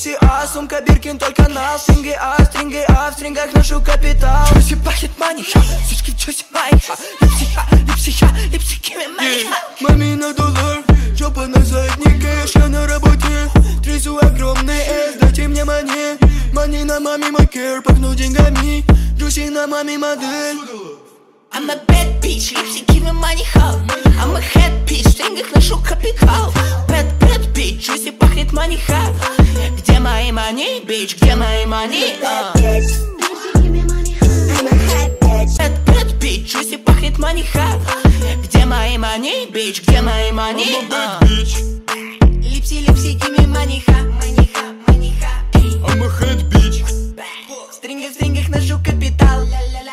Джуси, сумка Биркин, только на стринги, в стрингах ношу капитал. Джуси пахнет мани, сучки в джуси мои. Липси, give me money. Мами на доллар, жопа на заднике, я на работе. Трясу огромный S, дайте мне мани. Мани на маме макер, пахну деньгами. Джуси на маме модель. I'm a bad bitch, липси, give me money, how. I'm a head bitch, в стрингах ношу капитал. Bad bitch, Джуси пахнет money, how. Где мои money, bitch, где мои money? Bad bitch, Джуси пахнет money, how. Где мои money, bitch, где мои money? I'm a bad bitch. Липси, give me money, how. I'm a head bitch. В стрингах ношу капитал.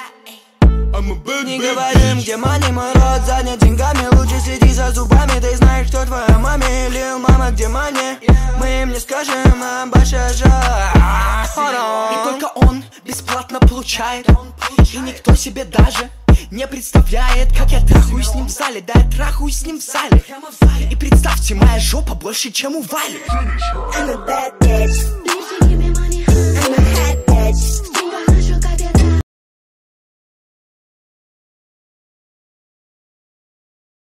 Не говорим, где мани, мой рот занят деньгами. Лучше сиди за зубами, ты знаешь, кто твоя мама. Лил мама, где мани? Мы им не скажем, большая жара. И только он бесплатно получает, и никто себе даже не представляет, как я трахаюсь с ним в зале. Да, я трахаюсь с ним в зале. И представьте, моя жопа больше, чем у Вали. I'm a bad bitch.